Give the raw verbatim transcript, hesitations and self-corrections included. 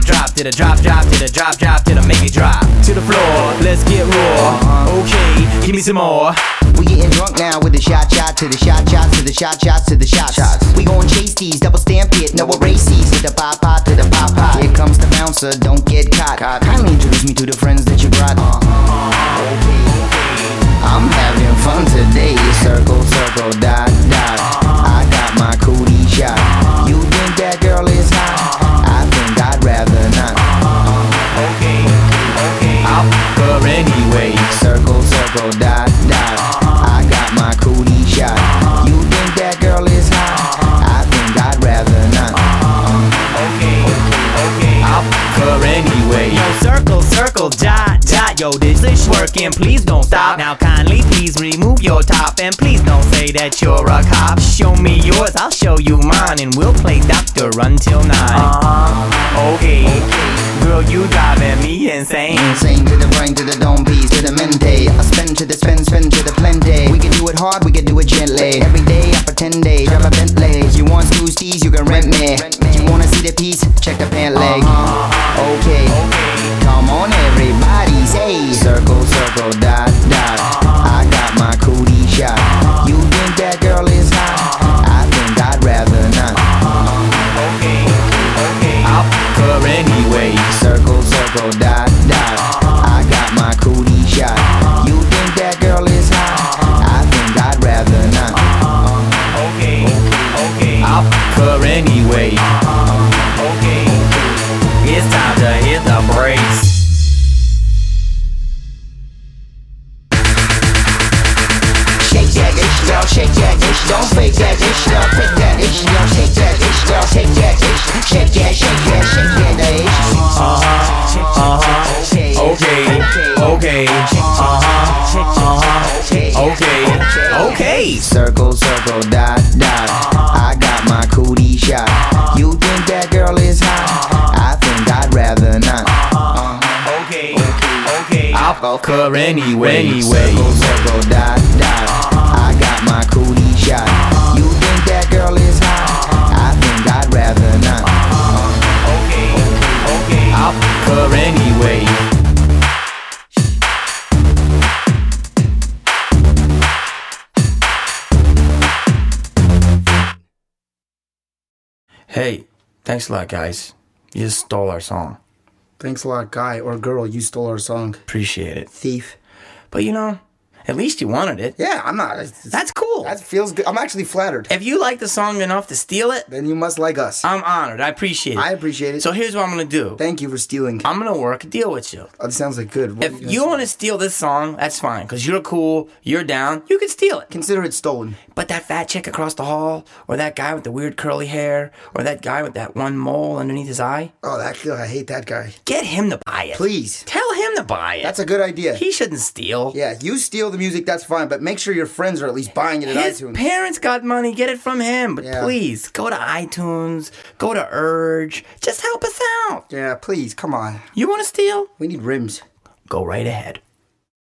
it drop, to the drop, drop, to the drop, drop, to the make it drop. To the floor, let's get raw. Okay, give me some more. We getting drunk now with the shot shot to the shot shots to the shot shots to the shot shots. We gon' chase these, double stamp it, no erase these. To the pop pop to the pop pop. Here comes the bouncer, don't get caught. Kindly introduce me to the friends that you brought. Okay, I'm having fun today. Circle, circle, dot, dot. I got my cootie shot. You think that girl is hot? I think I'd rather not. Okay, okay, I'll fuck her anyway. Circle, circle, dot, dot. I got my cootie shot. You think that girl is hot? I think I'd rather not. Okay, okay, I'll fuck her anyway. Yo, circle, circle, dot, dot. Yo, this is working, please don't stop. Now kindly please remove your top. And please don't say that you're a cop. Show me yours, I'll show you mine. And we'll play doctor until nine. Uh-huh, okay, girl, you driving me insane. Insane to the brain, to the dome piece, to the mente. I spin to the spin, spin to the plenty. We can do it hard, we can do it gently. Every day up for ten days, drive a Bentley. If you want snooze tees, you can rent me. If you wanna see the piece, check the pant leg. Okay, come on everybody, say circle, circle, dot, dot. I got my cootie shot. You think that girl is hot? I think I'd rather not. Okay, okay, I'll fuck her anyway. Circle, circle, dot, dot. I got my cootie shot. You think that girl is hot? I think I'd rather not. Okay, okay, I'll fuck her anyway. Okay, it's time to hit the brakes. Shake that ish, girl, shake that ish. Don't fake that ish, girl, take that ish, girl, shake that ish, girl, take that ish. Shake that, shake that, shake that, the ish. Uh-huh, uh-huh, okay, okay, uh-huh, uh-huh, okay, okay. Circle, circle, dot, dot. I got my cootie shot. You think that girl is hot? I think I'd rather not. Okay, okay, I'll fuck her anyway. Circle, circle, dot, dot. I got my cootie shot. You think that girl is hot? I think I'd rather not. Okay, okay, I'll fuck her anyway. Hey, thanks a lot, guys. You just stole our song. Thanks a lot, guy or girl. You stole our song. Appreciate it. Thief. But you know, at least you wanted it. Yeah, I'm not. It's, That's cool. That feels good. I'm actually flattered. If you like the song enough to steal it, Then you must like us. I'm honored. I appreciate it. I appreciate it. So here's what I'm gonna do. Thank you for stealing. I'm gonna work a deal with you. Oh, that sounds like good. What are If gonna you say? want to steal this song, that's fine, because you're cool, you're down, you can steal it. Consider it stolen. But that fat chick across the hall, or that guy with the weird curly hair, or that guy with that one mole underneath his eye, Oh, that guy. I hate that guy. get him to buy it. Please. Tell him to buy it. That's a good idea. He shouldn't steal. Yeah, you steal the music, that's fine, but make sure your friends are at least buying it at His iTunes. parents got money, get it from him. But Yeah. please, go to iTunes, go to Urge, just help us out. Yeah, please, come on. You want to steal? We need rims. Go right ahead.